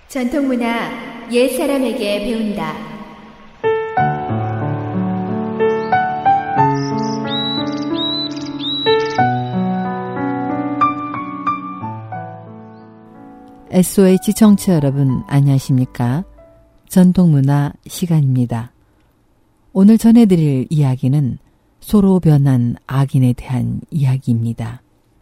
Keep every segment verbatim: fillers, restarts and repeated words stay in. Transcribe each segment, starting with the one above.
전통문화 옛사람에게 배운다. 에스오에이치 청취자 여러분 안녕하십니까? 전통문화 시간입니다. 오늘 전해드릴 이야기는 소로 변한 악인에 대한 이야기입니다.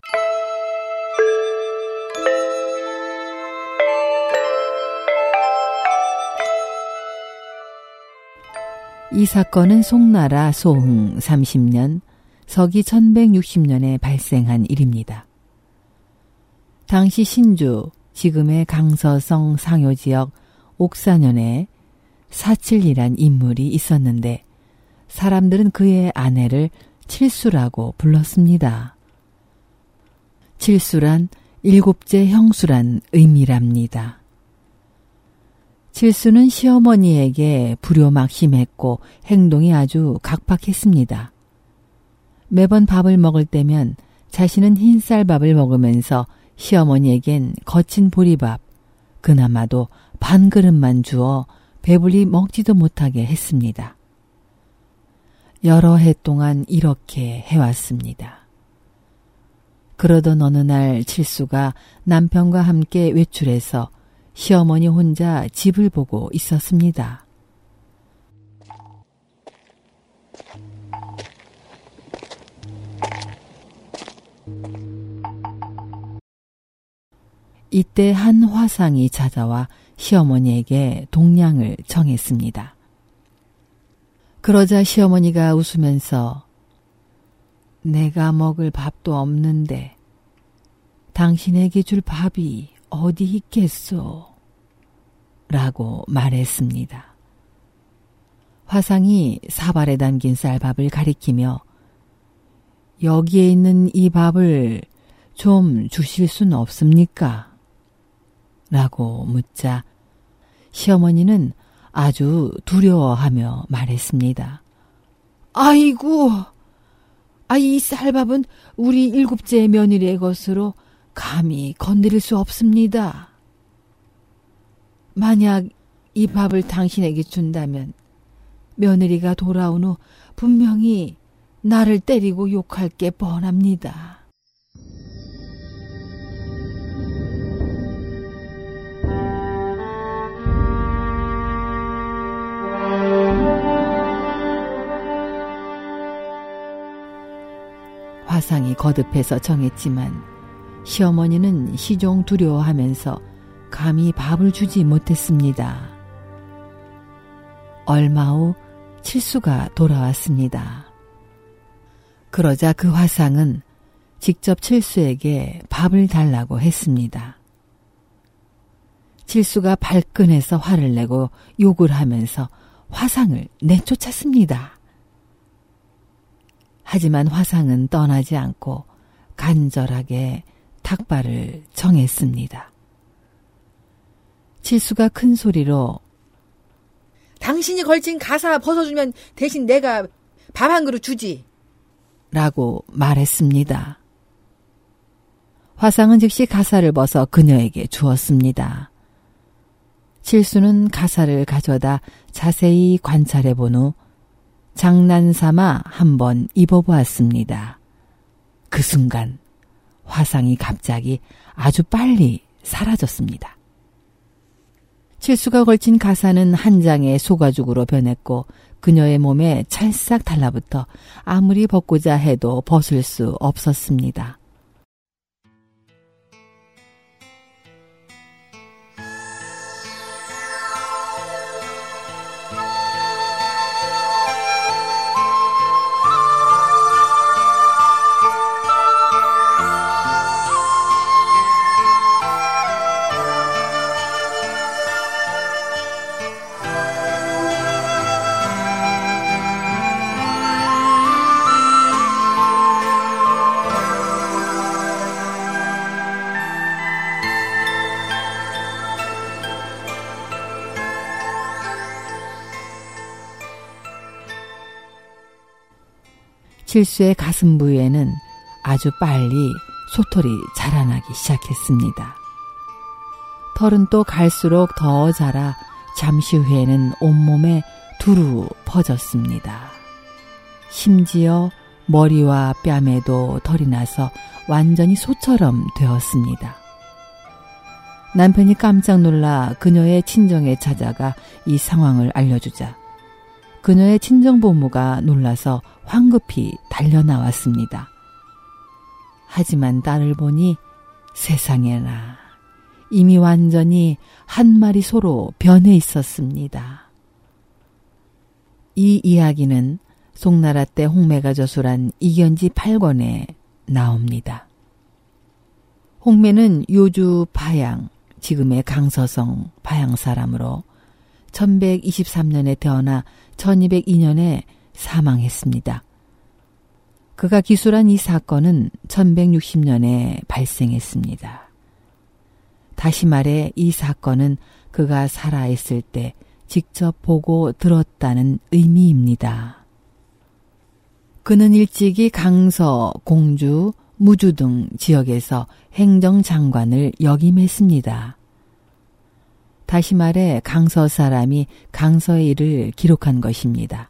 이 사건은 송나라 소흥 삼십 년, 서기 천백육십 년에 발생한 일입니다. 당시 신주, 지금의 강서성 상효지역 옥산현에 사칠이란 인물이 있었는데 사람들은 그의 아내를 칠수라고 불렀습니다. 칠수란 일곱째 형수란 의미랍니다. 칠수는 시어머니에게 불효막심했고 행동이 아주 각박했습니다. 매번 밥을 먹을 때면 자신은 흰쌀밥을 먹으면서 시어머니에겐 거친 보리밥, 그나마도 반 그릇만 주어 배불리 먹지도 못하게 했습니다. 여러 해 동안 이렇게 해왔습니다. 그러던 어느 날 칠수가 남편과 함께 외출해서 시어머니 혼자 집을 보고 있었습니다. 이때 한 화상이 찾아와 시어머니에게 동량을 청했습니다. 그러자 시어머니가 웃으면서 내가 먹을 밥도 없는데 당신에게 줄 밥이 어디 있겠소? 라고 말했습니다. 화상이 사발에 담긴 쌀밥을 가리키며 여기에 있는 이 밥을 좀 주실 순 없습니까? 라고 묻자 시어머니는 아주 두려워하며 말했습니다. 아이고, 아, 이 쌀밥은 우리 일곱째 며느리의 것으로 감히 건드릴 수 없습니다. 만약 이 밥을 당신에게 준다면 며느리가 돌아온 후 분명히 나를 때리고 욕할 게 뻔합니다. 화상이 거듭해서 정했지만 시어머니는 시종 두려워하면서 감히 밥을 주지 못했습니다. 얼마 후 칠수가 돌아왔습니다. 그러자 그 화상은 직접 칠수에게 밥을 달라고 했습니다. 칠수가 발끈해서 화를 내고 욕을 하면서 화상을 내쫓았습니다. 하지만 화상은 떠나지 않고 간절하게 탁발을 청했습니다. 칠수가 큰 소리로 당신이 걸친 가사 벗어주면 대신 내가 밥 한 그릇 주지 라고 말했습니다. 화상은 즉시 가사를 벗어 그녀에게 주었습니다. 칠수는 가사를 가져다 자세히 관찰해 본 후 장난삼아 한번 입어보았습니다. 그 순간 화상이 갑자기 아주 빨리 사라졌습니다. 칠수가 걸친 가사는 한 장의 소가죽으로 변했고 그녀의 몸에 찰싹 달라붙어 아무리 벗고자 해도 벗을 수 없었습니다. 칠수의 가슴 부위에는 아주 빨리 소털이 자라나기 시작했습니다. 털은 또 갈수록 더 자라 잠시 후에는 온몸에 두루 퍼졌습니다. 심지어 머리와 뺨에도 털이 나서 완전히 소처럼 되었습니다. 남편이 깜짝 놀라 그녀의 친정에 찾아가 이 상황을 알려주자 그녀의 친정부모가 놀라서 황급히 달려나왔습니다. 하지만 딸을 보니 세상에나 이미 완전히 한 마리 소로 변해 있었습니다. 이 이야기는 송나라 때 홍매가 저술한 이견지 팔 권에 나옵니다. 홍매는 요주 파양, 지금의 강서성 파양 사람으로 천백이십삼 년에 태어나 천이백이 년에 사망했습니다. 그가 기술한 이 사건은 천백육십 년에 발생했습니다. 다시 말해 이 사건은 그가 살아있을 때 직접 보고 들었다는 의미입니다. 그는 일찍이 강서, 공주, 무주 등 지역에서 행정장관을 역임했습니다. 다시 말해 강서 사람이 강서의 일을 기록한 것입니다.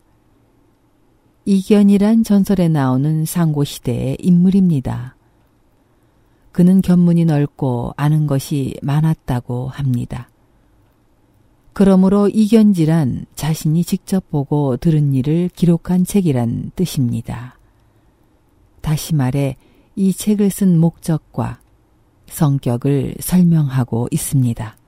이견이란 전설에 나오는 상고시대의 인물입니다. 그는 견문이 넓고 아는 것이 많았다고 합니다. 그러므로 이견지란 자신이 직접 보고 들은 일을 기록한 책이란 뜻입니다. 다시 말해 이 책을 쓴 목적과 성격을 설명하고 있습니다.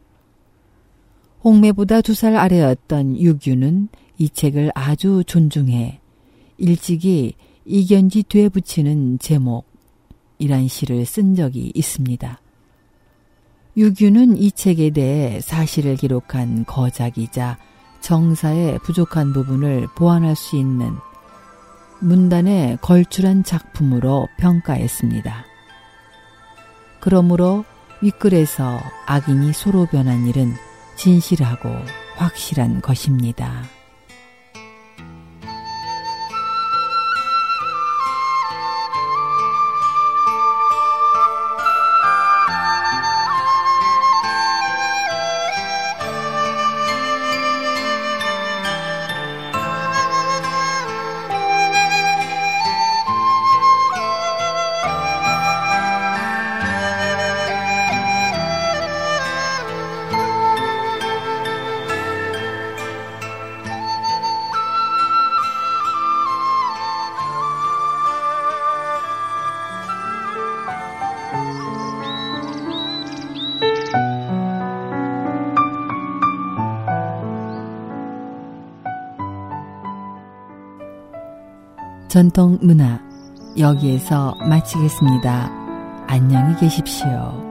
홍매보다 두 살 아래였던 유규는 이 책을 아주 존중해 일찍이 이견지 뒤에 붙이는 제목이란 시를 쓴 적이 있습니다. 유규는 이 책에 대해 사실을 기록한 거작이자 정사의 부족한 부분을 보완할 수 있는 문단에 걸출한 작품으로 평가했습니다. 그러므로 윗글에서 악인이 소로 변한 일은 진실하고 확실한 것입니다. 전통 문화 여기에서 마치겠습니다. 안녕히 계십시오.